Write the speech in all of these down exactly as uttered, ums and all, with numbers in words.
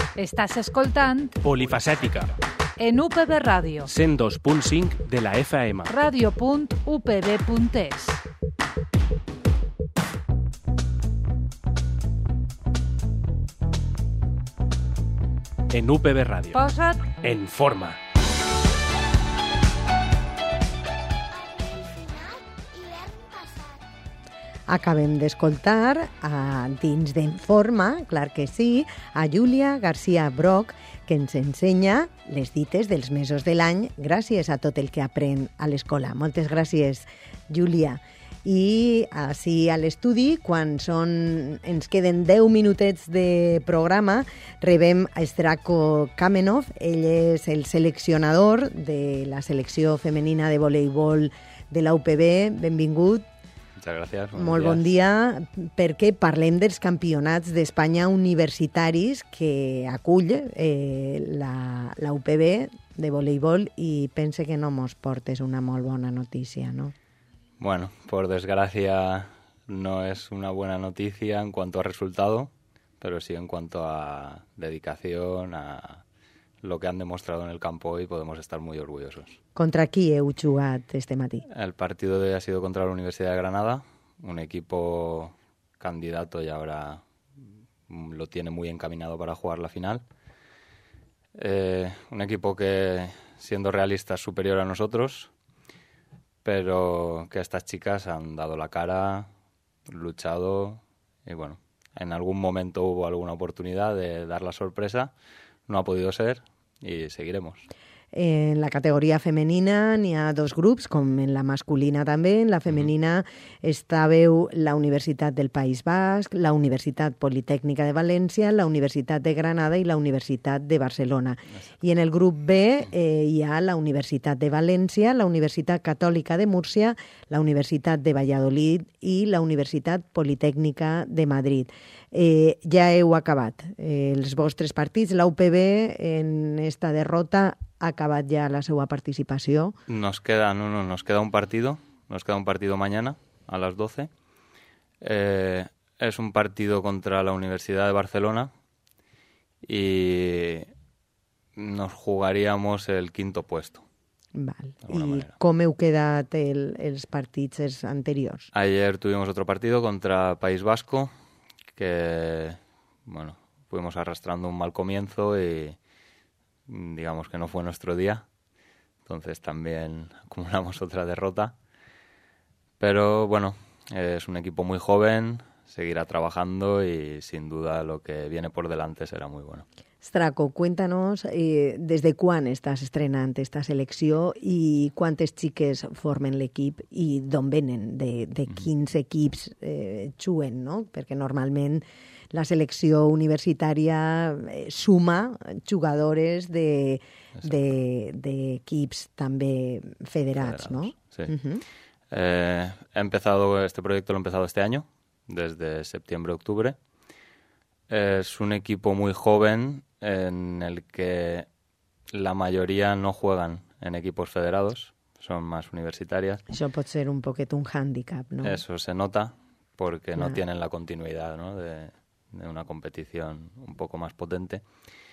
Estàs escoltant Polifacètica, en U P B Ràdio, cent dos punt cinc de la F M. ràdio punt u p b punt e s. En U P B Ràdio. Posa't En forma. Acabem d'escoltar, a, dins d'Enforma, clar que sí, a Júlia García Broch, que ens ensenya les dites dels mesos de l'any gràcies a tot el que aprèn a l'escola. Moltes gràcies, Júlia. I així a l'estudi, quan són, ens queden deu minutets de programa, rebem a Zdravko Kamenov. Ell és el seleccionador de la selecció femenina de voleibol de la U P B. Benvingut. Muchas gracias. Molt bon dia, perquè parlem dels campionats d'Espanya universitaris que acull eh, la, la U P B de voleibol i pense que no mos portes una molt bona notícia, ¿no? Bueno, por desgracia no es una buena noticia en cuanto a resultado, pero sí en cuanto a dedicación, a lo que han demostrado en el campo hoy, podemos estar muy orgullosos. Contra qui heu jugat este matí? El partido de hoy ha sido contra la Universidad de Granada, un equipo candidato y ahora lo tiene muy encaminado para jugar la final. Eh, un equipo que, siendo realista, es superior a nosotros, pero que estas chicas han dado la cara, luchado y bueno, en algún momento hubo alguna oportunidad de dar la sorpresa, no ha podido ser y seguiremos. En la categoria femenina n'hi ha dos grups, com en la masculina també. En la femenina mm-hmm. estàveu la Universitat del País Basc, la Universitat Politècnica de València, la Universitat de Granada i la Universitat de Barcelona. I en el grup B eh, hi ha la Universitat de València, la Universitat Catòlica de Múrcia, la Universitat de Valladolid i la Universitat Politècnica de Madrid. Eh, ja heu acabat eh, els vostres partits. La U P B en esta derrota ha acabat ya la seva participació. Nos queda, no, no, nos queda un partido, nos queda un partido mañana a las doce. Eh, es un partido contra la Universidad de Barcelona y nos jugaríamos el quinto puesto. Val. I com heu quedat el, els partits anteriors? Ayer tuvimos otro partido contra País Vasco que, bueno, fuimos arrastrando un mal comienzo y digamos que no fue nuestro día, entonces también acumulamos otra derrota, pero bueno, es un equipo muy joven, seguirá trabajando y sin duda lo que viene por delante será muy bueno. Zdravko, cuéntanos eh, des de quan estàs estrenant esta selecció i quantes xiques formen l'equip i d'on venen, de, de quins equips eh, juguen, no? Perquè normalment la selecció universitària eh, suma jugadores de, de, de equips també federats, Federados, ¿no? Sí. Uh-huh. Eh, he empezado, este proyecto lo he empezado este año, desde septiembre-octubre. Es un equipo muy joven en el que la mayoría no juegan en equipos federados, son más universitarias. Això pot ser un poquet un hándicap, ¿no? Eso se nota porque Claro. no tienen la continuidad, ¿no? de, de una competición un poco más potente.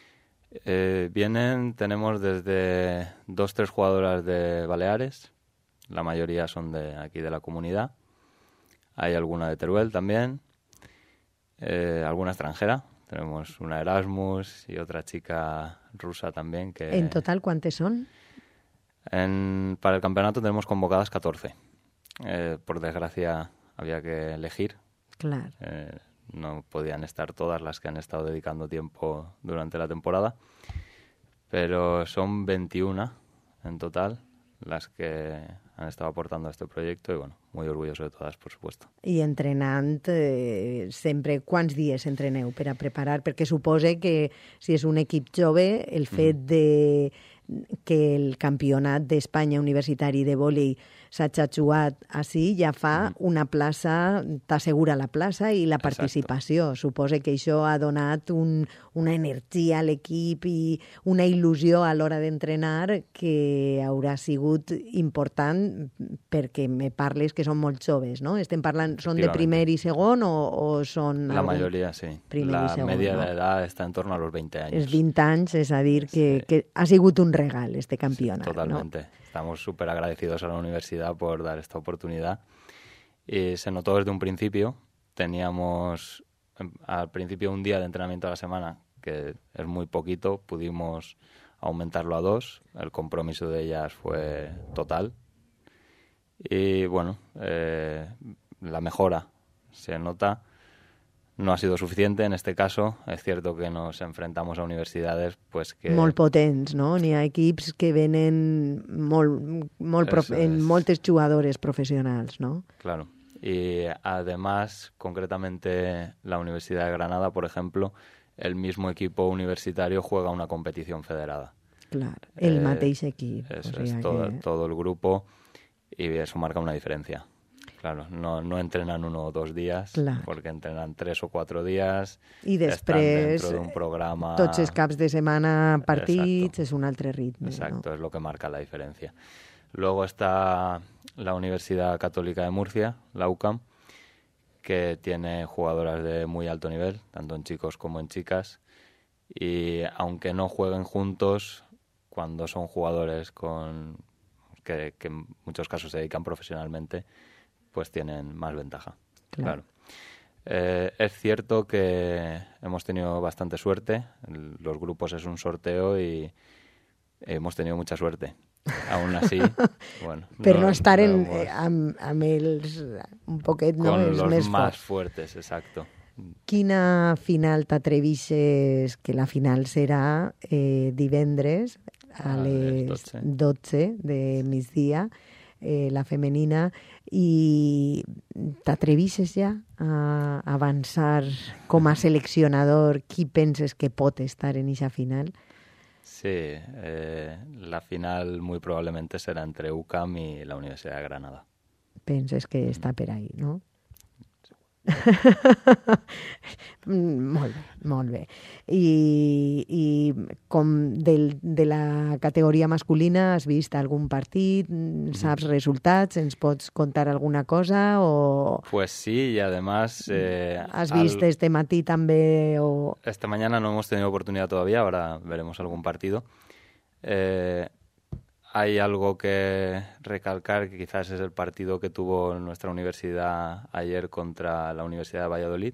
Eh, vienen, tenemos desde dos, tres jugadoras de Baleares, la mayoría son de aquí de la comunidad. Hay alguna de Teruel también, eh, alguna extranjera. Tenemos una Erasmus y otra chica rusa también. Que En total, ¿cuántos son? En, para el campeonato tenemos convocadas catorce. Eh, por desgracia había que elegir. Claro. Eh, no podían estar todas las que han estado dedicando tiempo durante la temporada. Pero son veintiuna en total las que han estado aportando a este proyecto y, bueno, muy orgulloso de todas, por supuesto. I entrenant eh, sempre, quants dies entreneu per a preparar? Perquè supose que si és un equip jove, el fet mm. de que el campionat d'Espanya universitari de vòlei s'ha jugat així, ja fa una plaça, t'assegura la plaça i la participació. Exacto. Suposo que això ha donat un, una energia a l'equip i una il·lusió a l'hora d'entrenar que haurà sigut important perquè me parles que són molt joves, no? Estem parlant, són de primer i segon o, o són... La majoria, sí. La segon, media no? d'edat està en torno a los veinte años. Els vint anys, és a dir, que, sí. que ha sigut un regal este campeonato. Sí, totalmente. ¿No? Estamos súper agradecidos a la universidad por dar esta oportunidad. Y se notó desde un principio. Teníamos al principio un día de entrenamiento a la semana, que es muy poquito, pudimos aumentarlo a dos. El compromiso de ellas fue total. Y bueno, eh, la mejora se nota. No ha sido suficiente en este caso. Es cierto que nos enfrentamos a universidades pues que... molt potents, no? N'hi ha equips que venen molt, molt prof... en moltes jugadores professionals, ¿no? Claro. Y además, concretamente, la Universidad de Granada, por ejemplo, el mismo equipo universitario juega una competición federada. Claro, el eh, mateix equip. Eso o sea es, todo, que... todo el grupo, y eso marca una diferencia. Claro, no, no entrenan uno o dos días, claro. porque entrenan tres o cuatro días. I després, dentro de un programa... tots els caps de setmana partits, es un altre ritme. Exacto, ¿no? Es lo que marca la diferencia. Luego está la Universidad Católica de Murcia, la U C A M, que tiene jugadoras de muy alto nivel, tanto en chicos como en chicas. Y aunque no jueguen juntos, cuando son jugadores con que, que en muchos casos se dedican profesionalmente, pues tienen más ventaja. Claro. claro. Eh, es cierto que hemos tenido bastante suerte. Los grupos es un sorteo y hemos tenido mucha suerte. Aún así, bueno... Però no, no estar en, hemos... eh, amb, amb els un poquet, no? Con els los més más forts. fuertes, exacto. Quina final t'atrevixes, que la final serà eh, divendres a les dotze, dotze de migdia, eh, la femenina, i t'atrevixes ja a avançar com a seleccionador qui penses que pot estar en eixa final? Sí, eh, la final muy probablemente será entre U C A M y la Universidad de Granada. Penses que està per ahí, no? molt bé, molt bé. I, i com del, de la categoria masculina has vist algun partit? Saps resultats? Ens pots contar alguna cosa? O... Pues sí, y además... Eh, ¿Has visto al... este matí también? O... Esta mañana no hemos tenido oportunidad todavía, ahora veremos algún partido. Eh, hay algo que recalcar, que quizás es el partido que tuvo nuestra universidad ayer contra la Universidad de Valladolid,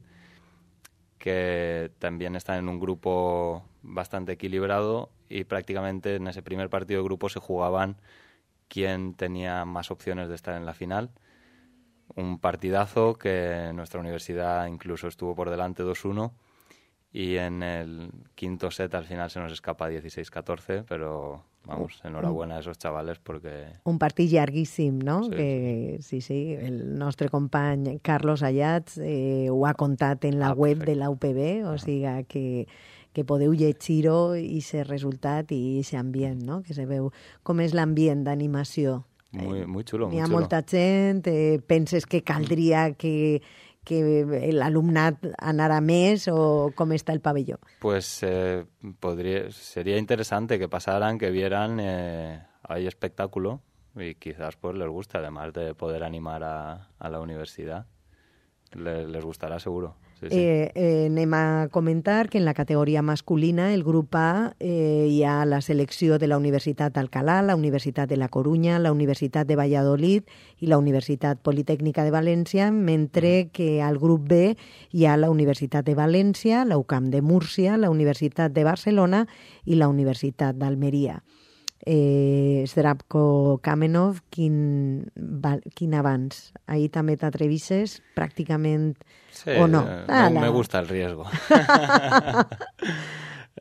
que también está en un grupo bastante equilibrado y prácticamente en ese primer partido de grupo se jugaban quién tenía más opciones de estar en la final. Un partidazo que nuestra universidad incluso estuvo por delante dos uno y en el quinto set al final se nos escapa dieciséis catorce, pero vamos, enhorabuena a esos chavales porque... Un partit llarguíssim, no? Sí, que, sí, sí, el nostre company Carlos Ayats eh, ho ha contat en la ah, web perfecte. De la U P B, o sigui que, que podeu llegir-ho i aquest resultat i aquest ambient, no? Que se veu com és l'ambient d'animació. Muy, muy xulo, muy Hi ha xulo. molta gent, eh, penses que caldria que... que l'alumnat anara més o com està el pabelló? Pues eh, podría, sería interesante que pasaran, que vieran, eh, hay espectáculo y quizás pues les guste, además de poder animar a, a la universidad. Les, les gustará seguro. Sí, sí. Eh, eh, anem a comentar que en la categoria masculina, el grup A, eh, hi ha la selecció de la Universitat d'Alcalá, la Universitat de la Corunya, la Universitat de Valladolid i la Universitat Politècnica de València, mentre que al grup B hi ha la Universitat de València, la U C A M de Múrcia, la Universitat de Barcelona i la Universitat d'Almeria. Eh, Zdravko Kamenov, quin, va, quin abans? Ahí també t'atrevisses pràcticament sí, o no? Ah, no la... me gusta el riesgo.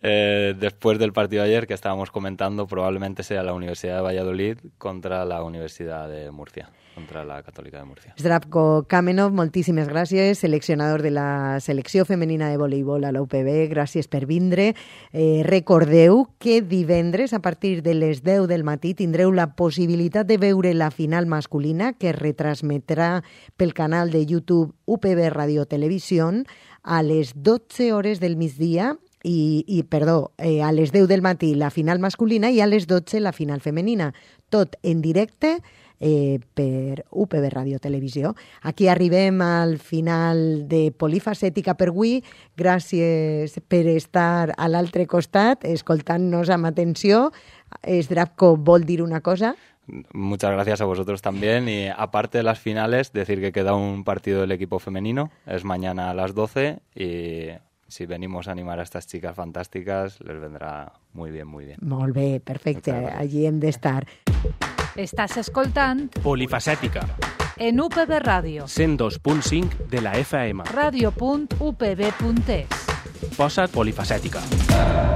Eh, después del partido de ayer que estábamos comentando, probablemente sea la Universidad de Valladolid contra la Universidad de Murcia, contra la Católica de Murcia. Zdravko Kamenov, moltíssimes gràcies, seleccionador de la selecció femenina de voleibol a la U P B, gràcies per vindre. Eh, recordeu que divendres, a partir de les deu del matí, tindreu la possibilitat de veure la final masculina que es retransmetrà pel canal de YouTube U P B Radio Televisió a les dotze hores del migdia i, i perdó, eh, a les deu del matí la final masculina i a les dotze la final femenina. Tot en directe eh, per U P B Radio Televisió. Aquí arribem al final de Polifacètica per avui. Gràcies per estar a l'altre costat, escoltant-nos amb atenció. Zdravko vol dir una cosa? Muchas gracias a vosotros también. Y aparte de las finales, decir que queda un partido del equipo femenino. Es mañana a las doce y si venimos a animar a estas chicas fantásticas, les vendrá muy bien, muy bien. Molt bé, perfecte. Allí hem d'estar. Estàs escoltant Polifacètica, en U P B Ràdio. cent dos punt cinc de la F M. radio punt u p b punt es. Posa't polifacètica.